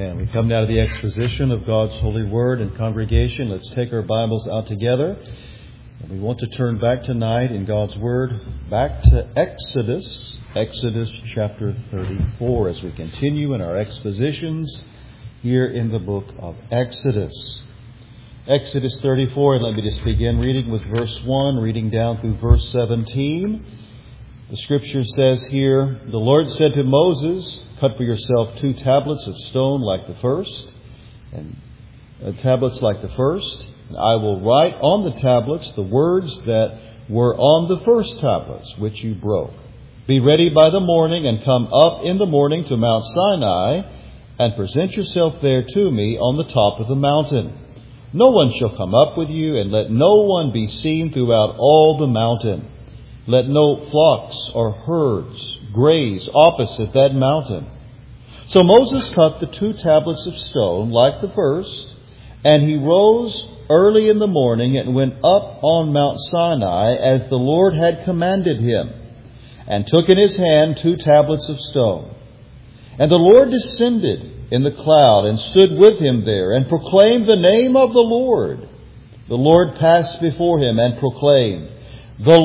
Amen. We come now to the exposition of God's holy word and congregation. Let's take our Bibles out together. And we want to turn back tonight in God's word back to Exodus chapter 34 as we continue in our expositions here in the book of Exodus. Exodus 34, and let me just begin reading with verse 1, reading down through verse 17. The scripture says here, "The Lord said to Moses, cut for yourself 2 tablets of stone like the first, and tablets like the first. And I will write on the tablets the words that were on the first tablets, which you broke. Be ready by the morning and come up in the morning to Mount Sinai and present yourself there to me on the top of the mountain. No one shall come up with you, and let no one be seen throughout all the mountain. Let no flocks or herds graze opposite that mountain." So Moses cut the 2 tablets of stone like the first, and he rose early in the morning and went up on Mount Sinai as the Lord had commanded him, and took in his hand 2 tablets of stone. And the Lord descended in the cloud and stood with him there and proclaimed the name of the Lord. The Lord passed before him and proclaimed, the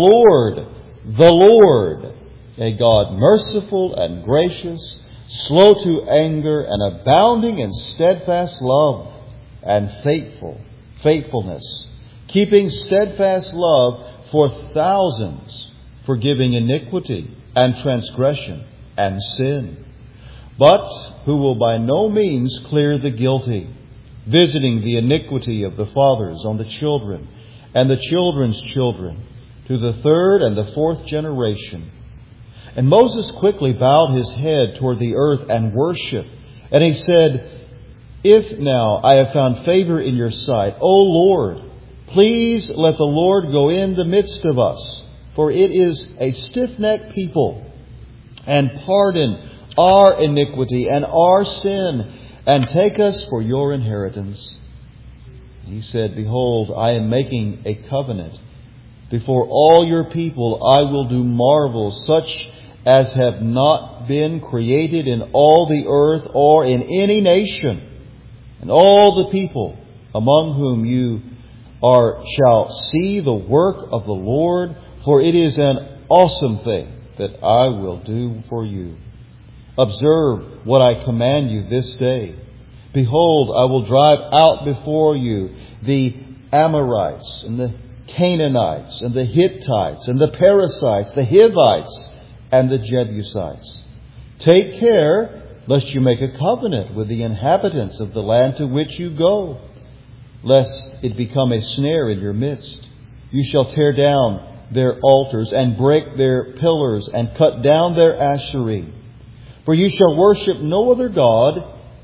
Lord, a God merciful and gracious, slow to anger and abounding in steadfast love and faithfulness, keeping steadfast love for thousands, forgiving iniquity and transgression and sin, but who will by no means clear the guilty, visiting the iniquity of the fathers on the children and the children's children, to the 3rd and the 4th generation. And Moses quickly bowed his head toward the earth and worshipped. And he said, "If now I have found favor in your sight, O Lord, please let the Lord go in the midst of us, for it is a stiff-necked people, and pardon our iniquity and our sin, and take us for your inheritance." He said, "Behold, I am making a covenant. Before all your people I will do marvels such as have not been created in all the earth or in any nation. And all the people among whom you are shall see the work of the Lord, for it is an awesome thing that I will do for you. Observe what I command you this day. Behold, I will drive out before you the Amorites and the Canaanites and the Hittites and the Perizzites, the Hivites and the Jebusites. Take care lest you make a covenant with the inhabitants of the land to which you go, lest it become a snare in your midst. You shall tear down their altars and break their pillars and cut down their asherim. For you shall worship no other God,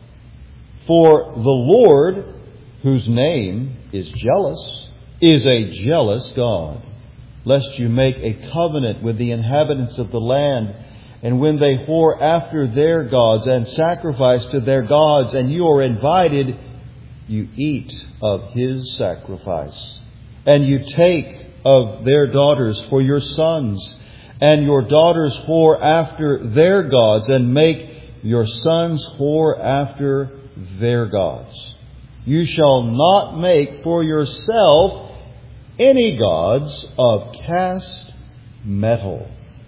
for the Lord, whose name is jealous, is a jealous God, lest you make a covenant with the inhabitants of the land, and when they whore after their gods and sacrifice to their gods, and you are invited, you eat of his sacrifice, and you take of their daughters for your sons, and your daughters whore after their gods, and make your sons whore after their gods. You shall not make for yourself any gods of cast metal."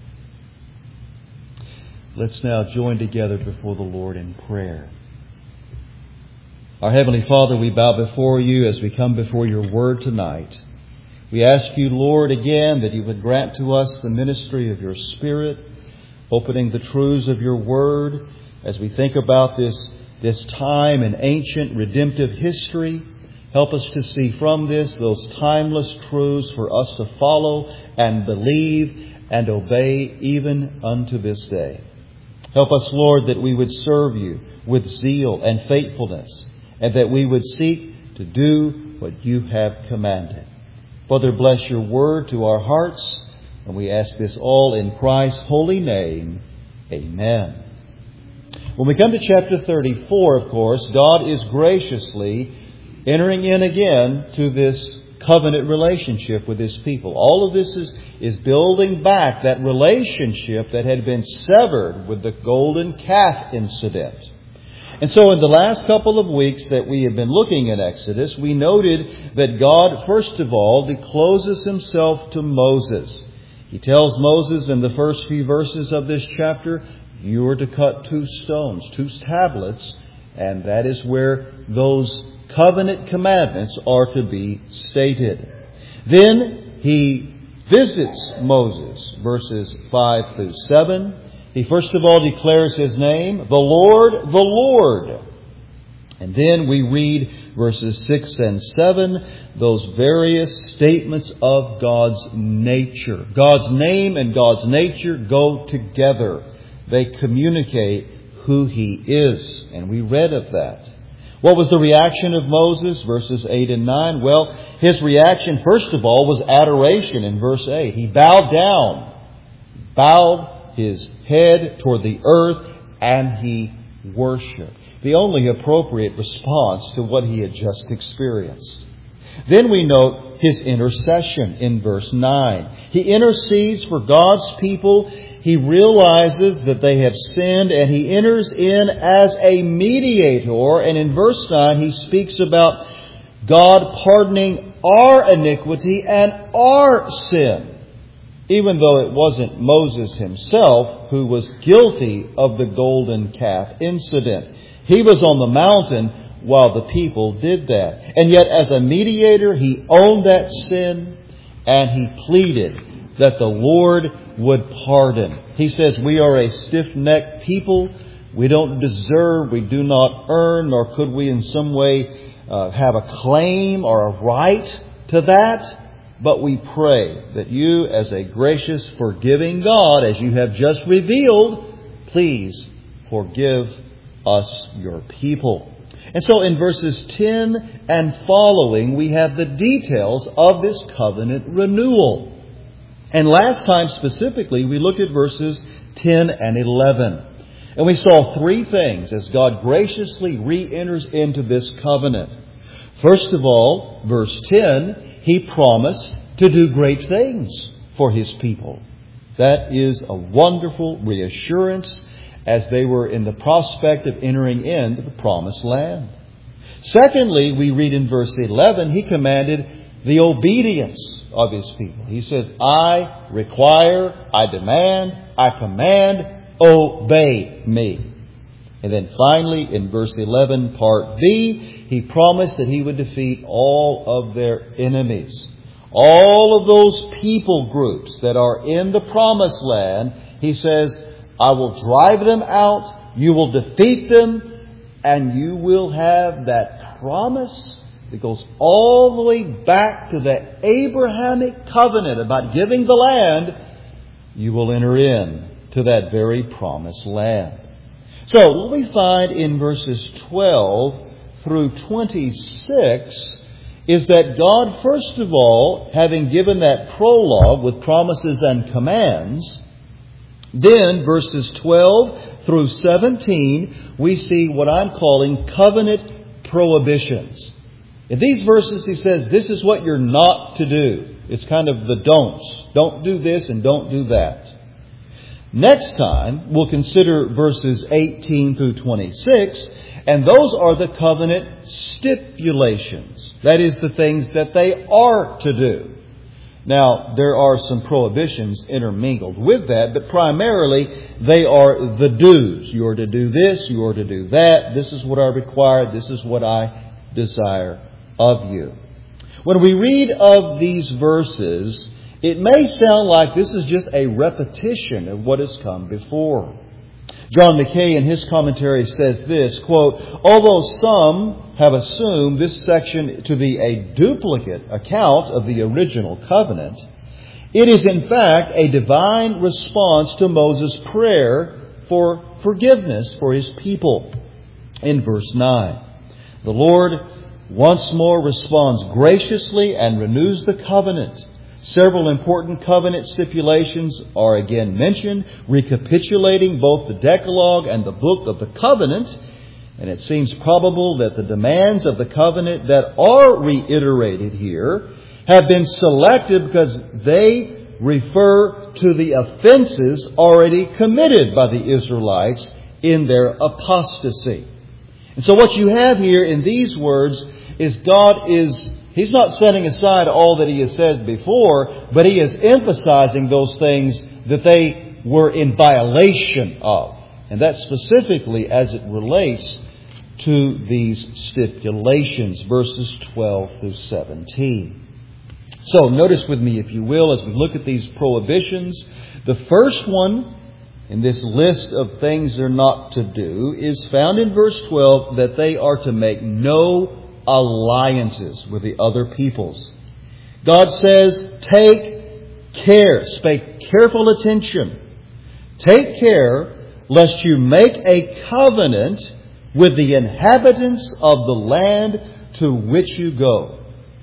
Let's now join together before the Lord in prayer. Our Heavenly Father, we bow before you as we come before your word tonight. We ask you, Lord, again that you would grant to us the ministry of your Spirit, opening the truths of your word as we think about this time in ancient redemptive history. Help us to see from this those timeless truths for us to follow and believe and obey even unto this day. Help us, Lord, that we would serve you with zeal and faithfulness, and that we would seek to do what you have commanded. Father, bless your word to our hearts, and we ask this all in Christ's holy name. Amen. When we come to chapter 34, of course, God is graciously entering in again to this covenant relationship with his people. All of this is building back that relationship that had been severed with the golden calf incident. And so in the last couple of weeks that we have been looking at Exodus, we noted that God, first of all, discloses Himself to Moses. He tells Moses in the first few verses of this chapter, you are to cut 2 stones, 2 tablets, and that is where those covenant commandments are to be stated. Then He visits Moses, verses 5 through 7. He first of all declares His name, the Lord, the Lord. And then we read verses 6 and 7, those various statements of God's nature. God's name and God's nature go together. They communicate who He is. And we read of that. What was the reaction of Moses? Verses 8 and 9. Well, his reaction, first of all, was adoration in verse 8. He bowed down, bowed his head toward the earth, and he worshiped. The only appropriate response to what he had just experienced. Then we note his intercession in verse 9. He intercedes for God's people. He realizes that they have sinned, and he enters in as a mediator. And in verse 9 he speaks about God pardoning our iniquity and our sin. Even though it wasn't Moses himself who was guilty of the golden calf incident. He was on the mountain while the people did that. And yet as a mediator, he owned that sin and he pleaded that the Lord would pardon. He says, we are a stiff-necked people. We don't deserve, we do not earn, nor could we in some way have a claim or a right to that. But we pray that you, as a gracious, forgiving God, as you have just revealed, please forgive us, your people. And so in verses 10 and following, we have the details of this covenant renewal. And last time specifically, we looked at verses 10 and 11. And we saw 3 things as God graciously re-enters into this covenant. First of all, verse 10, He promised to do great things for His people. That is a wonderful reassurance as they were in the prospect of entering into the promised land. Secondly, we read in verse 11, He commanded the obedience of His people. He says, I require, I demand, I command, obey me. And then finally, in verse 11, part B, He promised that He would defeat all of their enemies. All of those people groups that are in the promised land, He says, I will drive them out, you will defeat them, and you will have that promise that goes all the way back to that Abrahamic covenant about giving the land. You will enter in to that very promised land. So what we find in verses 12 through 26 is that God, first of all, having given that prologue with promises and commands, then verses 12 through 17, we see what I'm calling covenant prohibitions. In these verses, He says, this is what you're not to do. It's kind of the don'ts. Don't do this and don't do that. Next time, we'll consider verses 18 through 26, and those are the covenant stipulations. That is, the things that they are to do. Now, there are some prohibitions intermingled with that, but primarily they are the do's. You are to do this, you are to do that. This is what I require, this is what I desire of you. When we read of these verses, it may sound like this is just a repetition of what has come before. John Mackay in his commentary says this, quote, although some have assumed this section to be a duplicate account of the original covenant, it is in fact a divine response to Moses' prayer for forgiveness for his people. In verse 9, the Lord once more responds graciously and renews the covenant. Several important covenant stipulations are again mentioned, recapitulating both the Decalogue and the book of the covenant. And it seems probable that the demands of the covenant that are reiterated here have been selected because they refer to the offenses already committed by the Israelites in their apostasy. And so what you have here in these words is He's not setting aside all that He has said before, but He is emphasizing those things that they were in violation of. And that's specifically as it relates to these stipulations, verses 12 through 17. So notice with me, if you will, as we look at these prohibitions, the first one in this list of things they're not to do is found in verse 12, that they are to make no alliances with the other peoples. God says, take care, pay careful attention. Take care lest you make a covenant with the inhabitants of the land to which you go,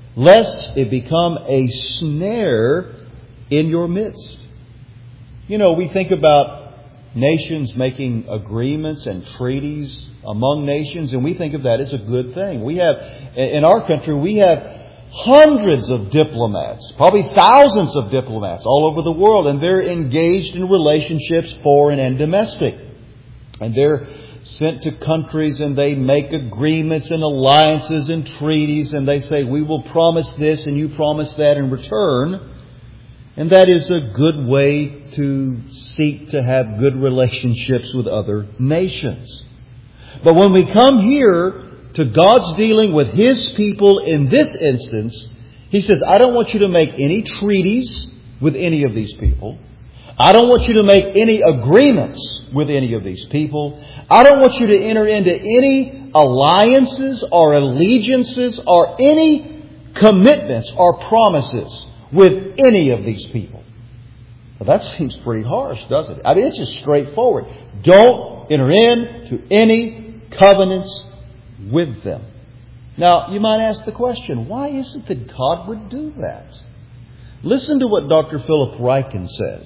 lest it become a snare in your midst. You know, we think about nations making agreements and treaties among nations, and we think of that as a good thing. In our country, we have hundreds of diplomats, probably thousands of diplomats all over the world, and they're engaged in relationships, foreign and domestic. And they're sent to countries and they make agreements and alliances and treaties, and they say, we will promise this and you promise that in return. And that is a good way to seek to have good relationships with other nations. But when we come here to God's dealing with His people in this instance, He says, I don't want you to make any treaties with any of these people. I don't want you to make any agreements with any of these people. I don't want you to enter into any alliances or allegiances or any commitments or promises with any of these people. Well, that seems pretty harsh, doesn't it? I mean, it's just straightforward. Don't enter into any covenants with them. Now, you might ask the question, why is it that God would do that? Listen to what Dr. Philip Ryken says.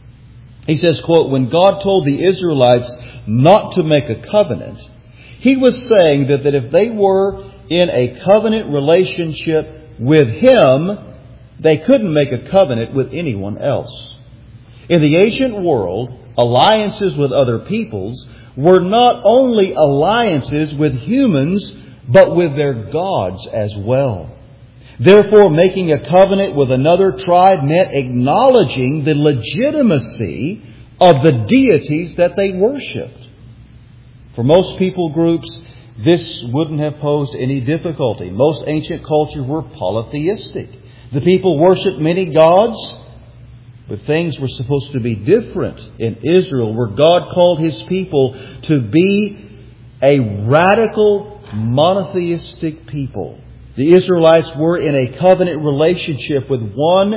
He says, quote, when God told the Israelites not to make a covenant, He was saying that if they were in a covenant relationship with Him, they couldn't make a covenant with anyone else. In the ancient world, alliances with other peoples were not only alliances with humans, but with their gods as well. Therefore, making a covenant with another tribe meant acknowledging the legitimacy of the deities that they worshipped. For most people groups, this wouldn't have posed any difficulty. Most ancient cultures were polytheistic. The people worshipped many gods, but things were supposed to be different in Israel, where God called His people to be a radical monotheistic people. The Israelites were in a covenant relationship with one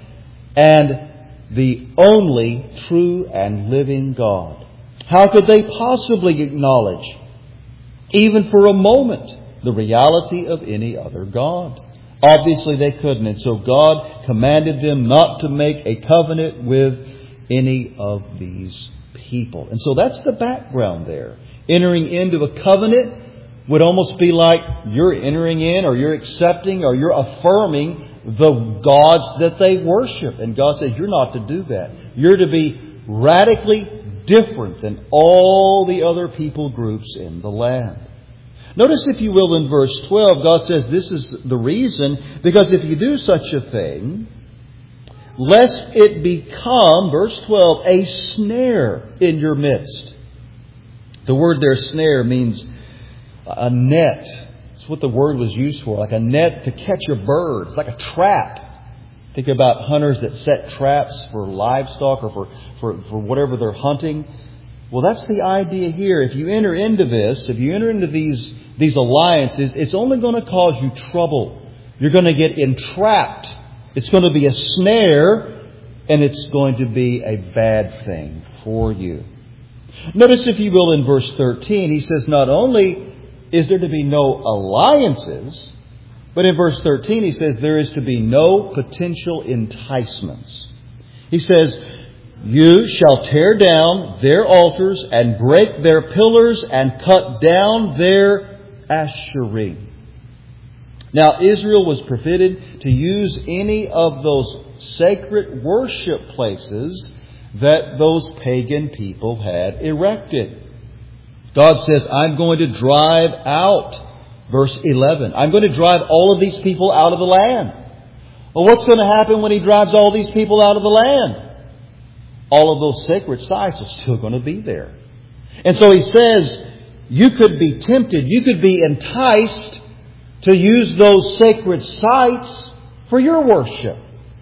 and the only true and living God. How could they possibly acknowledge, even for a moment, the reality of any other God? Obviously they couldn't. And so God commanded them not to make a covenant with any of these people. And so that's the background there. Entering into a covenant would almost be like you're entering in or you're accepting or you're affirming the gods that they worship. And God says you're not to do that. You're to be radically different than all the other people groups in the land. Notice, if you will, in verse 12, God says this is the reason, because if you do such a thing, lest it become, verse 12, a snare in your midst. The word there, snare, means a net. It's what the word was used for, like a net to catch a bird. It's like a trap. Think about hunters that set traps for livestock or for whatever they're hunting. Well, that's the idea here. If you enter into this, if you enter into these alliances, it's only going to cause you trouble. You're going to get entrapped. It's going to be a snare, and it's going to be a bad thing for you. Notice, if you will, in verse 13, he says not only is there to be no alliances, but in verse 13 he says there is to be no potential enticements. He says, you shall tear down their altars and break their pillars and cut down their Asherim. Now, Israel was permitted to use any of those sacred worship places that those pagan people had erected. God says, I'm going to drive out. Verse 11. I'm going to drive all of these people out of the land. Well, what's going to happen when He drives all these people out of the land? All of those sacred sites are still going to be there. And so He says, you could be tempted, you could be enticed to use those sacred sites for your worship.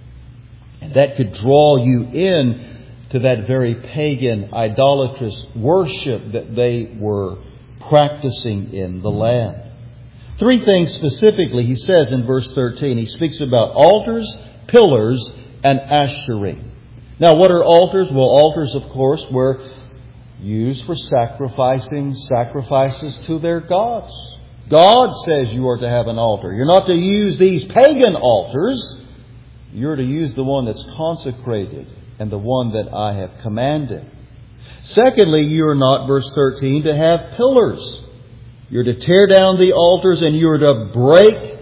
And that could draw you in to that very pagan, idolatrous worship that they were practicing in the land. Three things specifically He says in verse 13. He speaks about altars, pillars, and asherim. Now, what are altars? Well, altars, of course, were used for sacrificing sacrifices to their gods. God says you are to have an altar. You're not to use these pagan altars. You're to use the one that's consecrated and the one that I have commanded. Secondly, you are not, verse 13, to have pillars. You're to tear down the altars and you're to break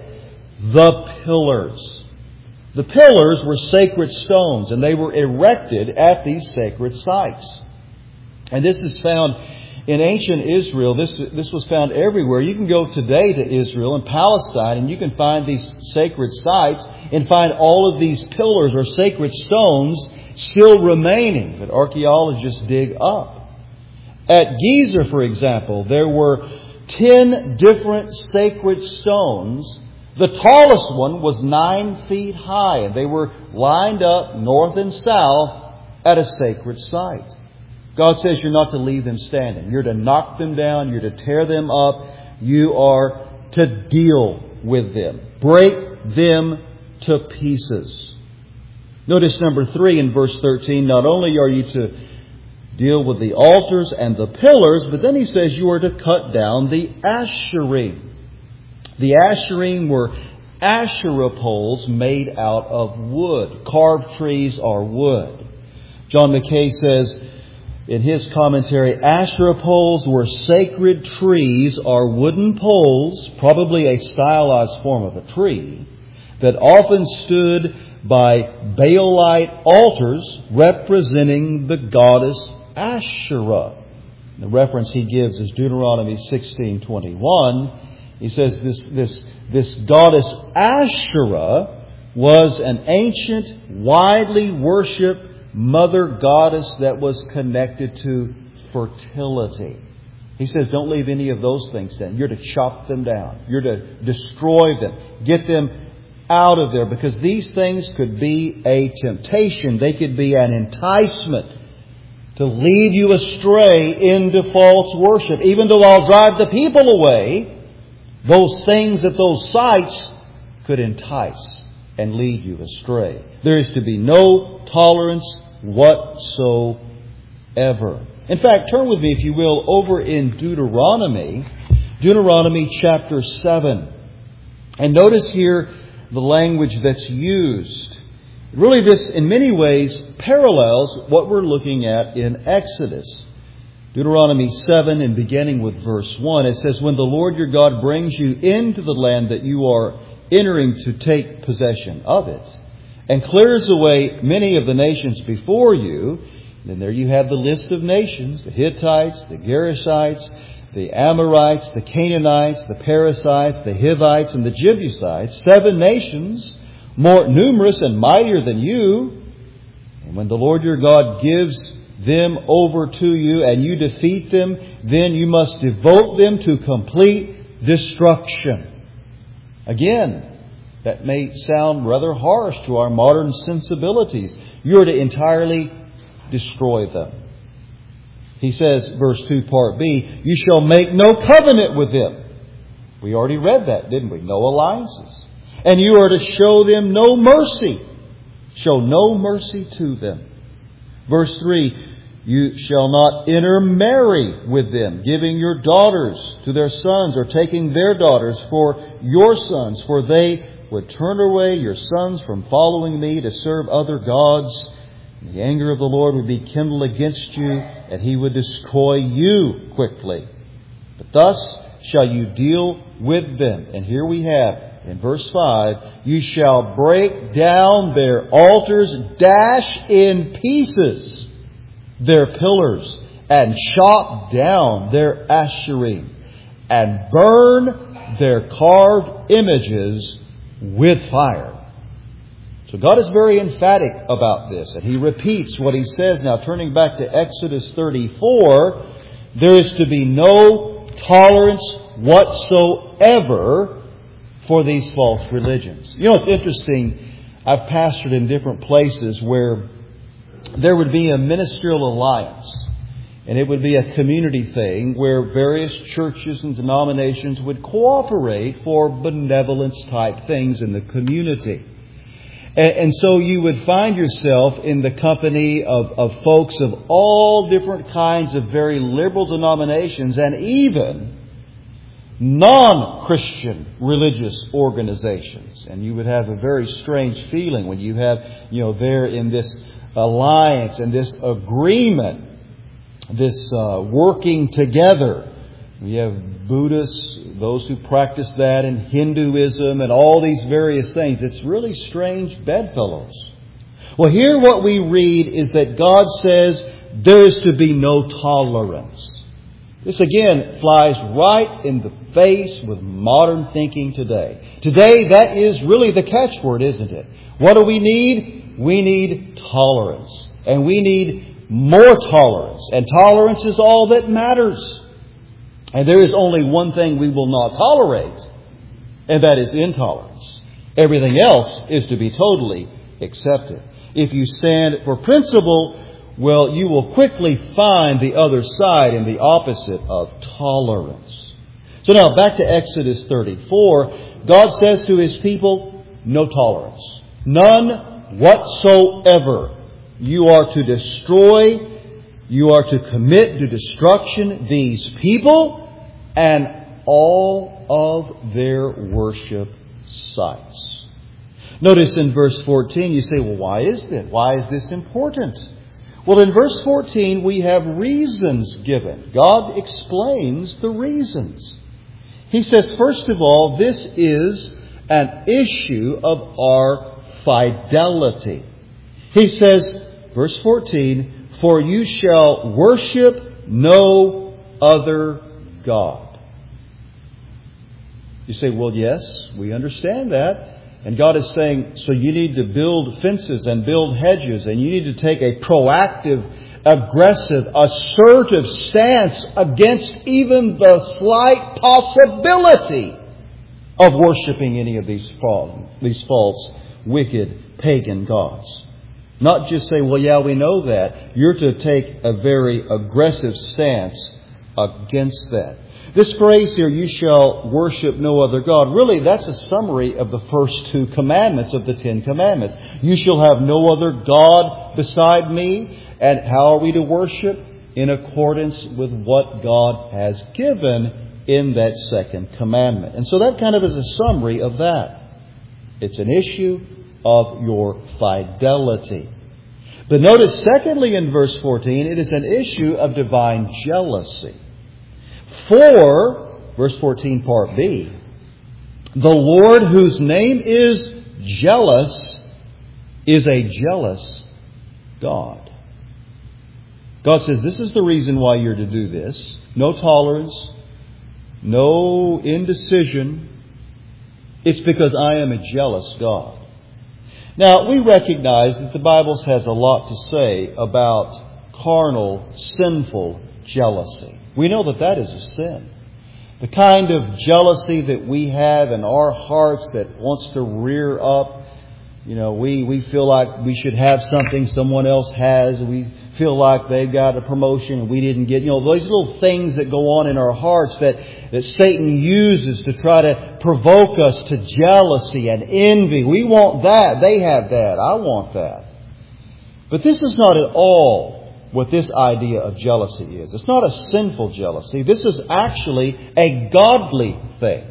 the pillars. The pillars were sacred stones and they were erected at these sacred sites. And this is found in ancient Israel. This was found everywhere. You can go today to Israel and Palestine and you can find these sacred sites and find all of these pillars or sacred stones still remaining that archaeologists dig up. At Giza, for example, there were 10 different sacred stones. The tallest one was 9 feet high, and they were lined up north and south at a sacred site. God says you're not to leave them standing. You're to knock them down. You're to tear them up. You are to deal with them. Break them to pieces. Notice number 3 in verse 13. Not only are you to deal with the altars and the pillars, but then He says you are to cut down the asherim. The asherim were Asherah poles made out of wood. Carved trees are wood. John Mackay says in his commentary, Asherah poles were sacred trees or wooden poles, probably a stylized form of a tree, that often stood by Baalite altars representing the goddess Asherah. The reference he gives is Deuteronomy 16:21. He says this goddess Asherah was an ancient, widely worshipped mother goddess that was connected to fertility. He says, don't leave any of those things down. You're to chop them down. You're to destroy them. Get them out of there, because these things could be a temptation. They could be an enticement to lead you astray into false worship. Even though I'll drive the people away, those things at those sites could entice and lead you astray. There is to be no tolerance whatsoever. In fact, turn with me, if you will, over in Deuteronomy chapter 7. And notice here the language that's used. Really, this in many ways parallels what we're looking at in Exodus. Deuteronomy 7, and beginning with verse 1, it says, when the Lord your God brings you into the land that you are entering to take possession of it, and clears away many of the nations before you, then there you have the list of nations, the Hittites, the Gerishites, the Amorites, the Canaanites, the Perizzites, the Hivites, and the Jebusites, 7 nations, more numerous and mightier than you. And when the Lord your God gives them over to you and you defeat them, then you must devote them to complete destruction. Again, that may sound rather harsh to our modern sensibilities. You are to entirely destroy them. He says, verse 2, part B, you shall make no covenant with them. We already read that, didn't we? No alliances. And you are to show them no mercy. Show no mercy to them. Verse 3, you shall not intermarry with them, giving your daughters to their sons or taking their daughters for your sons, for they would turn away your sons from following me to serve other gods. And the anger of the Lord would be kindled against you, and He would destroy you quickly. But thus shall you deal with them. And here we have, in verse 5, you shall break down their altars, dash in pieces their pillars, and chop down their Asherim, and burn their carved images with fire. So God is very emphatic about this, and He repeats what He says now. Turning back to Exodus 34, there is to be no tolerance whatsoever for these false religions. You know, it's interesting. I've pastored in different places where there would be a ministerial alliance, and it would be a community thing where various churches and denominations would cooperate for benevolence type things in the community. And so you would find yourself in the company of folks of all different kinds of very liberal denominations and even non-Christian religious organizations. And you would have a very strange feeling when you have, there in this alliance and this agreement, this working together. We have Buddhists, those who practice that, and Hinduism, and all these various things. It's really strange bedfellows. Well, here what we read is that God says there is to be no tolerance. This again flies right in the face with modern thinking today. Today, that is really the catchword, isn't it? What do we need? We need tolerance. And we need more tolerance. And tolerance is all that matters. And there is only one thing we will not tolerate, and that is intolerance. Everything else is to be totally accepted. If you stand for principle, well, you will quickly find the other side and the opposite of tolerance. So now back to Exodus 34. God says to His people, no tolerance. None whatsoever. You are to destroy, you are to commit to destruction these people and all of their worship sites. Notice in verse 14, you say, well, why is this? Why is this important? Well, in verse 14, we have reasons given. God explains the reasons. He says, first of all, this is an issue of our fidelity. He says, verse 14, for you shall worship no other God. You say, well, yes, we understand that. And God is saying, so you need to build fences and build hedges, and you need to take a proactive, aggressive, assertive stance against even the slight possibility of worshiping any of these false, wicked, pagan gods. Not just say, well, yeah, we know that. You're to take a very aggressive stance against that. This phrase here, you shall worship no other God, really that's a summary of the first two commandments of the Ten Commandments. You shall have no other God beside me. And how are we to worship? In accordance with what God has given in that second commandment. And so that kind of is a summary of that. It's an issue of your fidelity. But notice, secondly, in verse 14, it is an issue of divine jealousy. For, verse 14, part B, the Lord whose name is jealous is a jealous God. God says, this is the reason why you're to do this. No tolerance, no indecision. It's because I am a jealous God. Now, we recognize that the Bible has a lot to say about carnal, sinful jealousy. We know that that is a sin. The kind of jealousy that we have in our hearts that wants to rear up. We feel like we should have something someone else has. We feel like they've got a promotion and we didn't get. Those little things that go on in our hearts that Satan uses to try to provoke us to jealousy and envy. We want that. They have that. I want that. But this is not at all what this idea of jealousy is. It's not a sinful jealousy. This is actually a godly thing.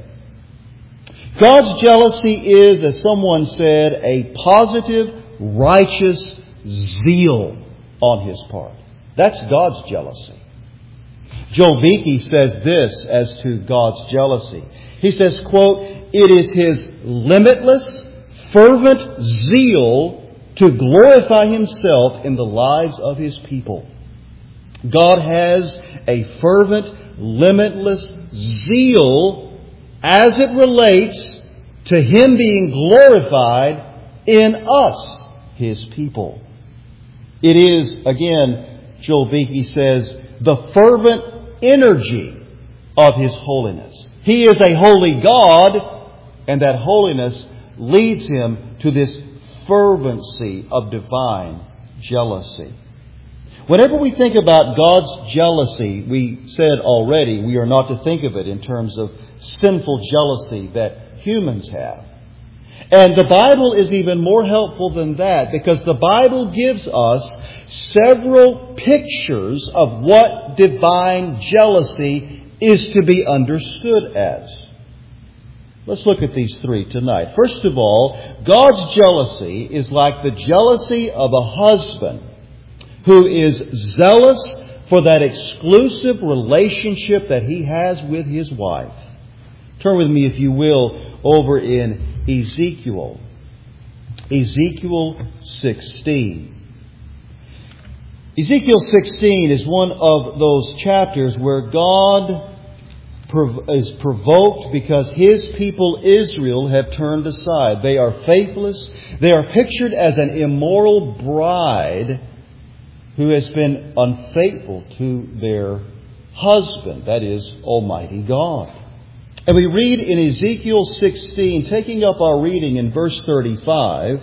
God's jealousy is, as someone said, a positive, righteous zeal on His part. That's God's jealousy. Joel Beeke says this as to God's jealousy. He says, quote, it is His limitless, fervent zeal to glorify Himself in the lives of His people. God has a fervent, limitless zeal as it relates to Him being glorified in us, His people. It is, again, Joel Beeke says, the fervent energy of His holiness. He is a holy God, and that holiness leads Him to this fervency of divine jealousy. Whenever we think about God's jealousy, we said already we are not to think of it in terms of sinful jealousy that humans have. And the Bible is even more helpful than that, because the Bible gives us several pictures of what divine jealousy is to be understood as. Let's look at these three tonight. First of all, God's jealousy is like the jealousy of a husband who is zealous for that exclusive relationship that he has with his wife. Turn with me, if you will, over in Ezekiel. Ezekiel 16. Ezekiel 16 is one of those chapters where God is provoked because His people Israel have turned aside. They are faithless. They are pictured as an immoral bride who has been unfaithful to their husband, that is, Almighty God. And we read in Ezekiel 16, taking up our reading in verse 35,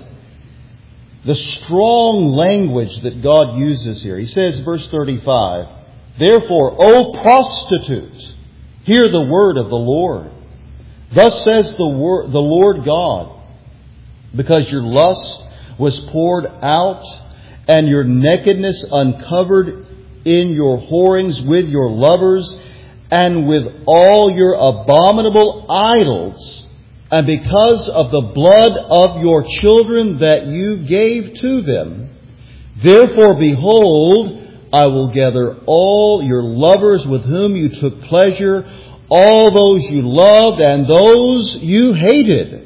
the strong language that God uses here. He says, verse 35, "Therefore, O prostitutes, hear the word of the Lord. Thus says the Lord God, because your lust was poured out, and your nakedness uncovered in your whorings with your lovers, and with all your abominable idols, and because of the blood of your children that you gave to them. Therefore, behold, I will gather all your lovers with whom you took pleasure, all those you loved and those you hated.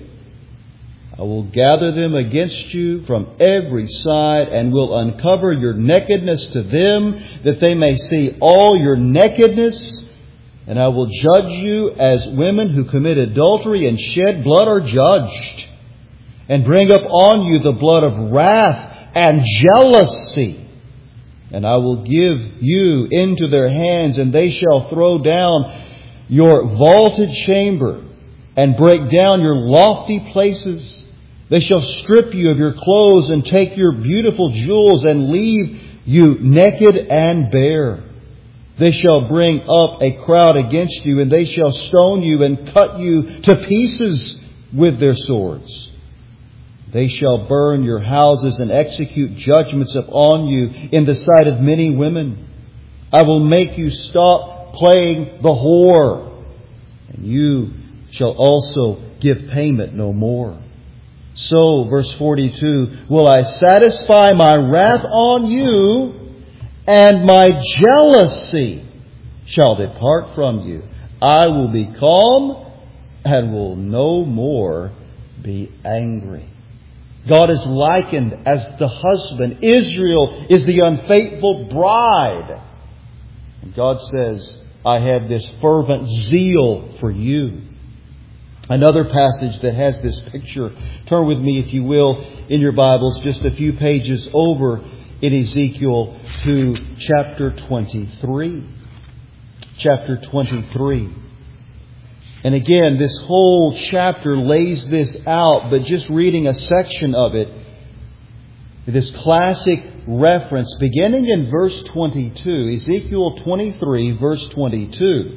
I will gather them against you from every side, and will uncover your nakedness to them, that they may see all your nakedness. And I will judge you as women who commit adultery and shed blood are judged, and bring up on you the blood of wrath and jealousy. And I will give you into their hands, and they shall throw down your vaulted chamber, and break down your lofty places. They shall strip you of your clothes, and take your beautiful jewels, and leave you naked and bare. They shall bring up a crowd against you, and they shall stone you and cut you to pieces with their swords. They shall burn your houses and execute judgments upon you in the sight of many women. I will make you stop playing the whore, and you shall also give payment no more. So, verse 42, will I satisfy my wrath on you, and my jealousy shall depart from you. I will be calm and will no more be angry. God is likened as the husband. Israel is the unfaithful bride. And God says, I have this fervent zeal for you. Another passage that has this picture. Turn with me, if you will, in your Bibles, just a few pages over in Ezekiel to chapter 23. Chapter 23. And again, this whole chapter lays this out, but just reading a section of it, this classic reference, beginning in verse 22, Ezekiel 23, verse 22.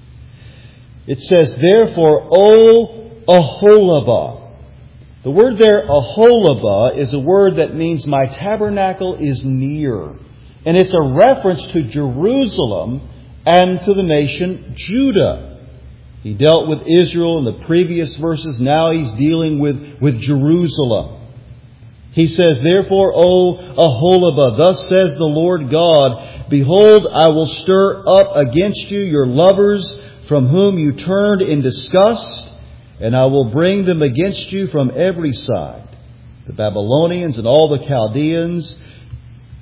It says, therefore, O Aholibah. The word there, Aholibah, is a word that means my tabernacle is near. And it's a reference to Jerusalem and to the nation Judah. He dealt with Israel in the previous verses. Now he's dealing with Jerusalem. He says, therefore, O Aholibah, thus says the Lord God, behold, I will stir up against you your lovers, from whom you turned in disgust, and I will bring them against you from every side, the Babylonians and all the Chaldeans,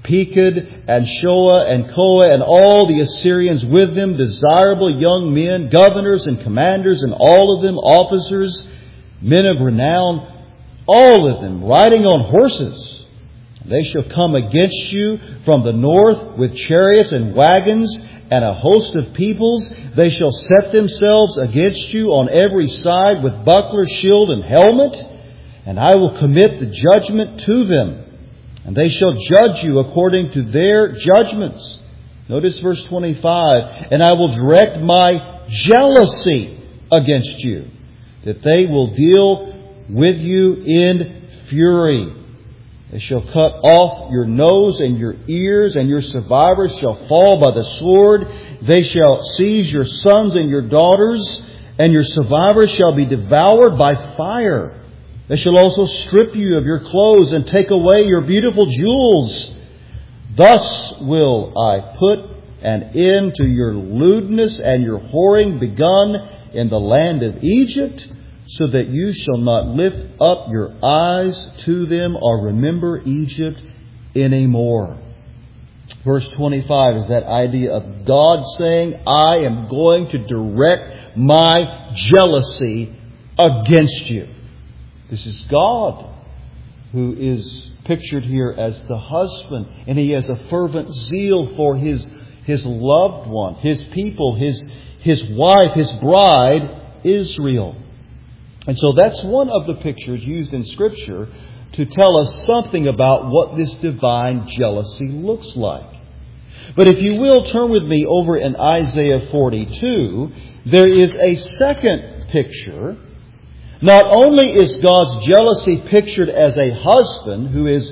Pekod and Shoa and Koa and all the Assyrians with them, desirable young men, governors and commanders, and all of them officers, men of renown, all of them riding on horses. They shall come against you from the north with chariots and wagons and a host of peoples. They shall set themselves against you on every side with buckler, shield, and helmet. And I will commit the judgment to them. And they shall judge you according to their judgments. Notice verse 25. And I will direct my jealousy against you, that they will deal with you in fury. They shall cut off your nose and your ears, and your survivors shall fall by the sword. They shall seize your sons and your daughters, and your survivors shall be devoured by fire. They shall also strip you of your clothes and take away your beautiful jewels. Thus will I put an end to your lewdness and your whoring begun in the land of Egypt, so that you shall not lift up your eyes to them or remember Egypt anymore. Verse 25 is that idea of God saying, I am going to direct my jealousy against you. This is God who is pictured here as the husband, and He has a fervent zeal for His loved one, His people, His wife, His bride, Israel. And so that's one of the pictures used in Scripture to tell us something about what this divine jealousy looks like. But if you will, turn with me over in Isaiah 42. There is a second picture. Not only is God's jealousy pictured as a husband who is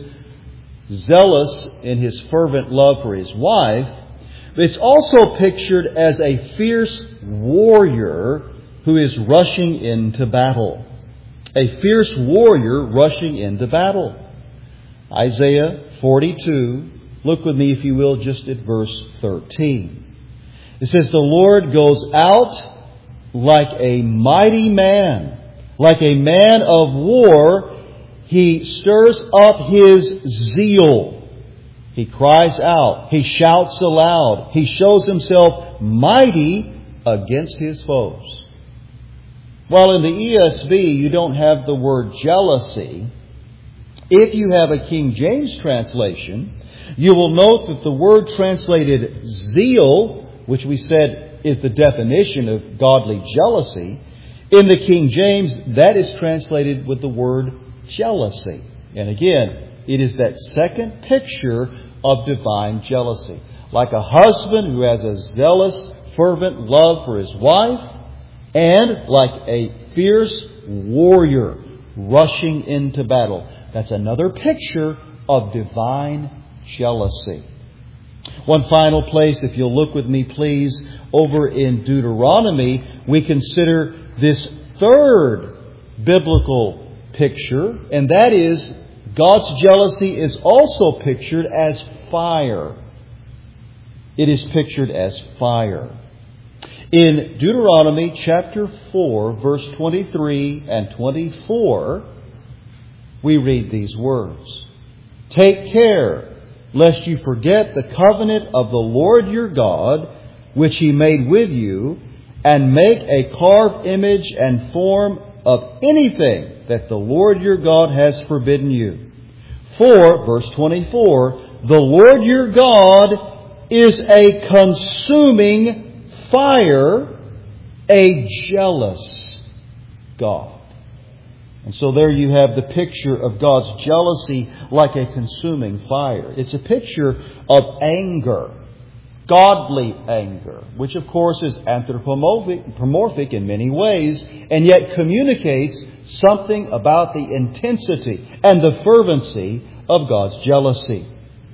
zealous in his fervent love for his wife, but it's also pictured as a fierce warrior who is rushing into battle. A fierce warrior rushing into battle. Isaiah 42, look with me if you will just at verse 13. It says, the Lord goes out like a mighty man. Like a man of war, He stirs up His zeal. He cries out. He shouts aloud. He shows Himself mighty against His foes. While in the ESV you don't have the word jealousy, if you have a King James translation, you will note that the word translated zeal, which we said is the definition of godly jealousy, in the King James, that is translated with the word jealousy. And again, it is that second picture of divine jealousy. Like a husband who has a zealous, fervent love for his wife, and like a fierce warrior rushing into battle. That's another picture of divine jealousy. One final place, if you'll look with me please, over in Deuteronomy, we consider this third biblical picture, and that is God's jealousy is also pictured as fire. It is pictured as fire. In Deuteronomy chapter 4, verse 23 and 24, we read these words. Take care, lest you forget the covenant of the Lord your God, which He made with you, and make a carved image and form of anything that the Lord your God has forbidden you. For, verse 24, the Lord your God is a consuming fire, a jealous God. And so there you have the picture of God's jealousy like a consuming fire. It's a picture of anger. Godly anger, which of course is anthropomorphic in many ways, and yet communicates something about the intensity and the fervency of God's jealousy.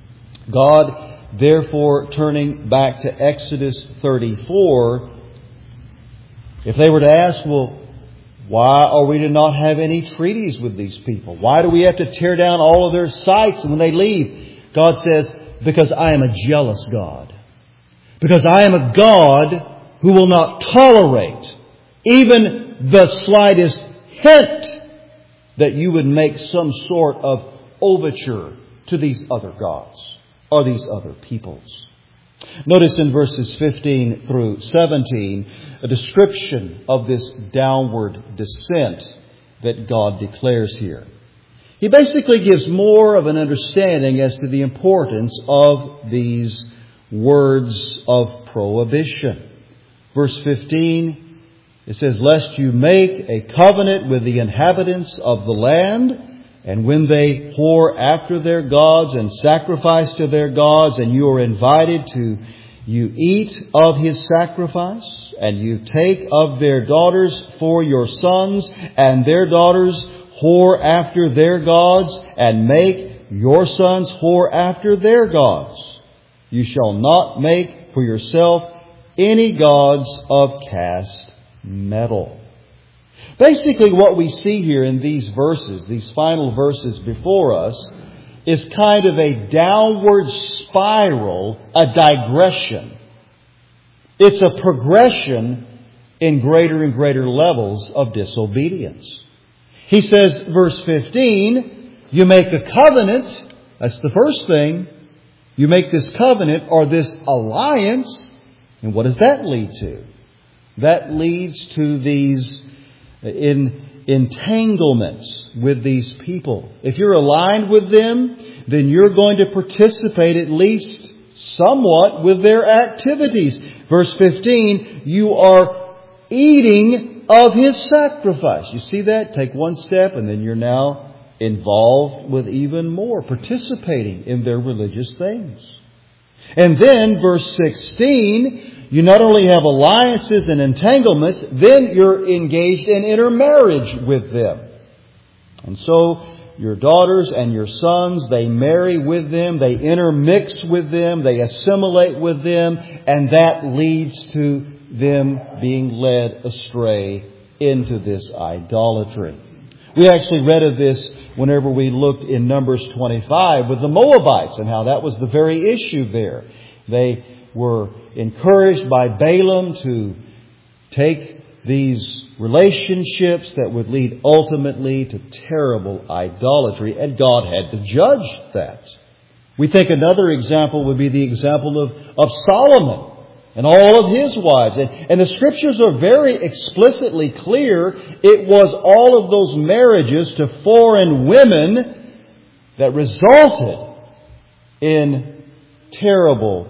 God, therefore, turning back to Exodus 34, if they were to ask, well, why are we to not have any treaties with these people? Why do we have to tear down all of their sites when they leave? God says, because I am a jealous God. Because I am a God who will not tolerate even the slightest hint that you would make some sort of overture to these other gods. are these other peoples. Notice in verses 15 through 17 a description of this downward descent that God declares here. He basically gives more of an understanding as to the importance of these words of prohibition. Verse 15, it says, "Lest you make a covenant with the inhabitants of the land, and when they whore after their gods and sacrifice to their gods, and you are invited to you eat of his sacrifice, and you take of their daughters for your sons, and their daughters whore after their gods, and make your sons whore after their gods. You shall not make for yourself any gods of cast metal." Basically, what we see here in these verses, these final verses before us, is kind of a downward spiral, a digression. It's a progression in greater and greater levels of disobedience. He says, verse 15, you make a covenant. That's the first thing. You make this covenant or this alliance. And what does that lead to? That leads to these entanglements with these people. If you're aligned with them, then you're going to participate at least somewhat with their activities. Verse 15, you are eating of his sacrifice. You see that? Take one step and then you're now involved with even more, participating in their religious things. And then verse 16, you not only have alliances and entanglements, then you're engaged in intermarriage with them. And so your daughters and your sons, they marry with them, they intermix with them, they assimilate with them, and that leads to them being led astray into this idolatry. We actually read of this whenever we looked in Numbers 25 with the Moabites and how that was the very issue there. They were encouraged by Balaam to take these relationships that would lead ultimately to terrible idolatry, and God had to judge that. We think another example would be the example of Solomon and all of his wives. And the Scriptures are very explicitly clear. It was all of those marriages to foreign women that resulted in terrible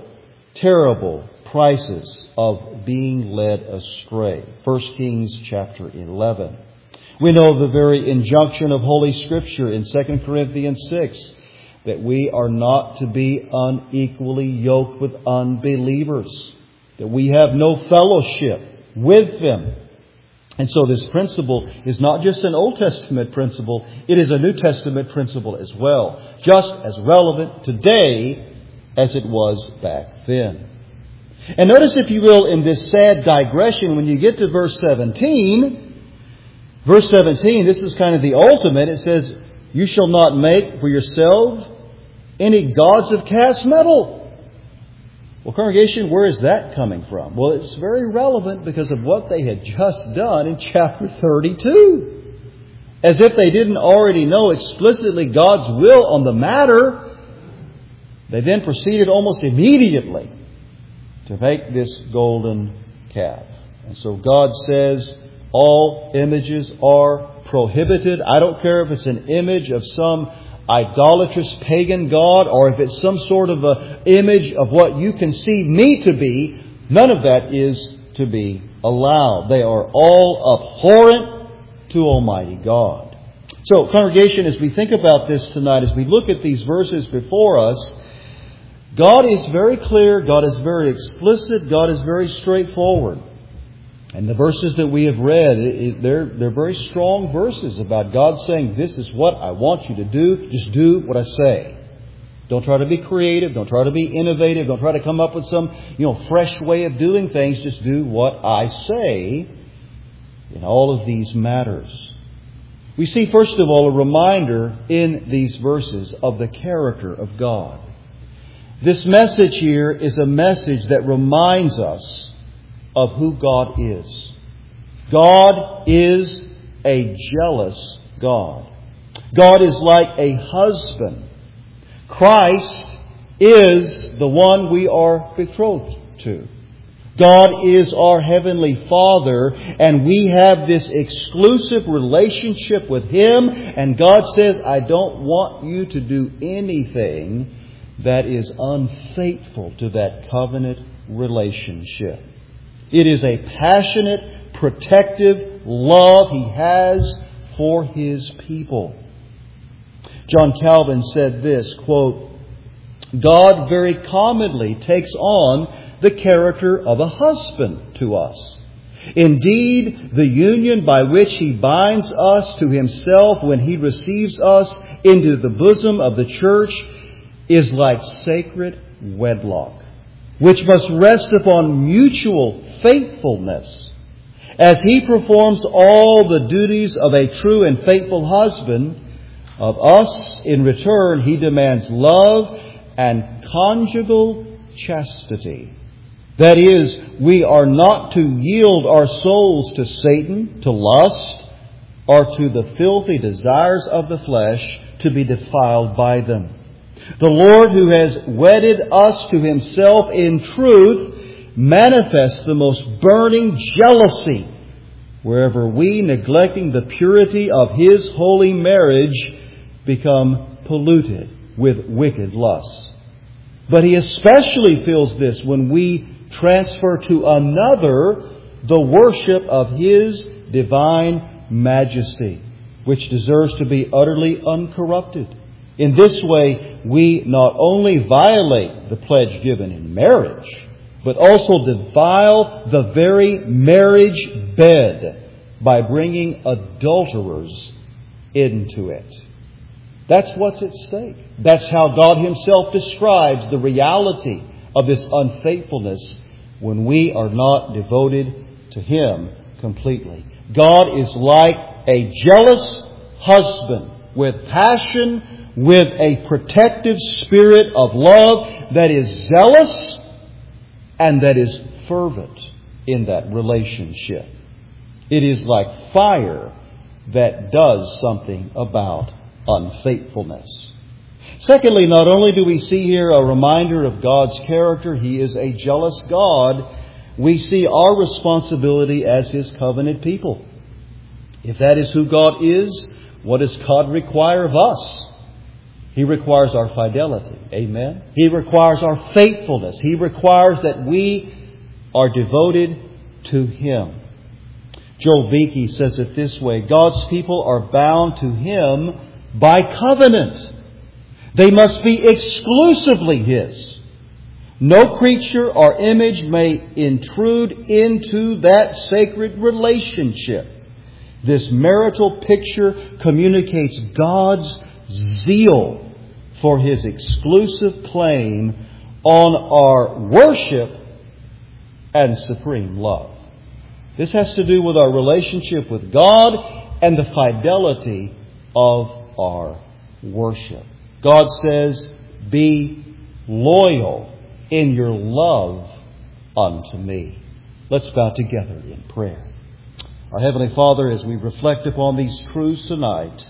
prices of being led astray. 1 Kings chapter 11. We know the very injunction of Holy Scripture in 2 Corinthians 6 that we are not to be unequally yoked with unbelievers, that we have no fellowship with them. And so this principle is not just an Old Testament principle, it is a New Testament principle as well, just as relevant today as it was back then. And notice, if you will, in this sad digression, when you get to verse 17, this is kind of the ultimate. It says, you shall not make for yourself any gods of cast metal. Well, congregation, where is that coming from? Well, it's very relevant because of what they had just done in chapter 32. As if they didn't already know explicitly God's will on the matter, they then proceeded almost immediately to make this golden calf. And so God says all images are prohibited. I don't care if it's an image of some idolatrous pagan god or if it's some sort of an image of what you conceive me to be. None of that is to be allowed. They are all abhorrent to Almighty God. So, congregation, as we think about this tonight, as we look at these verses before us, God is very clear, God is very explicit, God is very straightforward. And the verses that we have read, they're very strong verses about God saying, this is what I want you to do. Just do what I say. Don't try to be creative. Don't try to be innovative. Don't try to come up with some, fresh way of doing things. Just do what I say in all of these matters. We see, first of all, a reminder in these verses of the character of God. This message here is a message that reminds us of who God is. God is a jealous God. God is like a husband. Christ is the one we are betrothed to. God is our Heavenly Father, and we have this exclusive relationship with Him, and God says, I don't want you to do anything that is unfaithful to that covenant relationship. It is a passionate, protective love He has for His people. John Calvin said this, quote, God very commonly takes on the character of a husband to us. Indeed, the union by which He binds us to Himself when He receives us into the bosom of the church is like sacred wedlock, which must rest upon mutual faithfulness. As He performs all the duties of a true and faithful husband, of us in return He demands love and conjugal chastity. That is, we are not to yield our souls to Satan, to lust, or to the filthy desires of the flesh to be defiled by them. The Lord, who has wedded us to Himself in truth, manifests the most burning jealousy wherever we, neglecting the purity of His holy marriage, become polluted with wicked lusts. But He especially feels this when we transfer to another the worship of His divine majesty, which deserves to be utterly uncorrupted. In this way, we not only violate the pledge given in marriage, but also defile the very marriage bed by bringing adulterers into it. That's what's at stake. That's how God Himself describes the reality of this unfaithfulness when we are not devoted to Him completely. God is like a jealous husband with passion, with a protective spirit of love that is zealous and that is fervent in that relationship. It is like fire that does something about unfaithfulness. Secondly, not only do we see here a reminder of God's character, He is a jealous God, we see our responsibility as His covenant people. If that is who God is, what does God require of us? He requires our fidelity. Amen. He requires our faithfulness. He requires that we are devoted to Him. Joel Beeke says it this way, God's people are bound to Him by covenant. They must be exclusively His. No creature or image may intrude into that sacred relationship. This marital picture communicates God's zeal for His exclusive claim on our worship and supreme love. This has to do with our relationship with God and the fidelity of our worship. God says, be loyal in your love unto me. Let's bow together in prayer. Our Heavenly Father, as we reflect upon these truths tonight,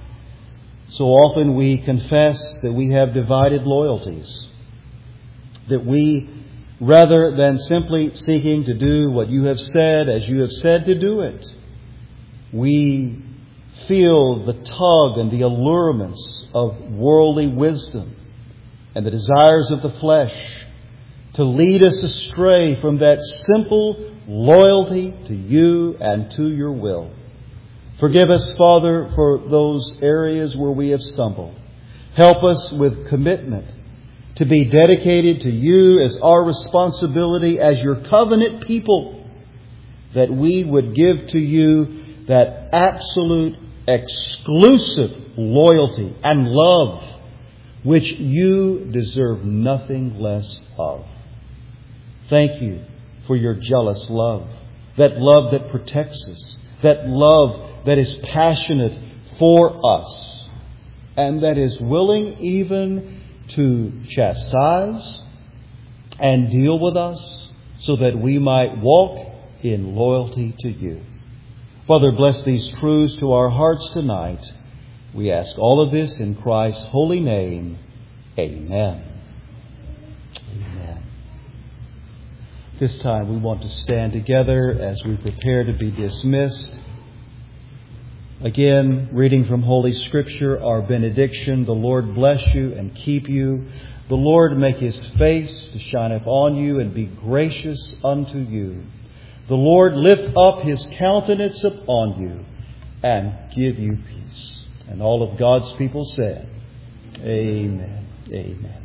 so often we confess that we have divided loyalties. That we, rather than simply seeking to do what you have said as you have said to do it, we feel the tug and the allurements of worldly wisdom and the desires of the flesh to lead us astray from that simple loyalty to you and to your will. Forgive us, Father, for those areas where we have stumbled. Help us with commitment to be dedicated to you as our responsibility as your covenant people, that we would give to you that absolute, exclusive loyalty and love which you deserve nothing less of. Thank you for your jealous love, that love that protects us, that love that is passionate for us, and that is willing even to chastise and deal with us so that we might walk in loyalty to you. Father, bless these truths to our hearts tonight. We ask all of this in Christ's holy name. Amen. This time we want to stand together as we prepare to be dismissed. Again, reading from Holy Scripture, our benediction. The Lord bless you and keep you. The Lord make His face to shine upon you and be gracious unto you. The Lord lift up His countenance upon you and give you peace. And all of God's people said, Amen. Amen.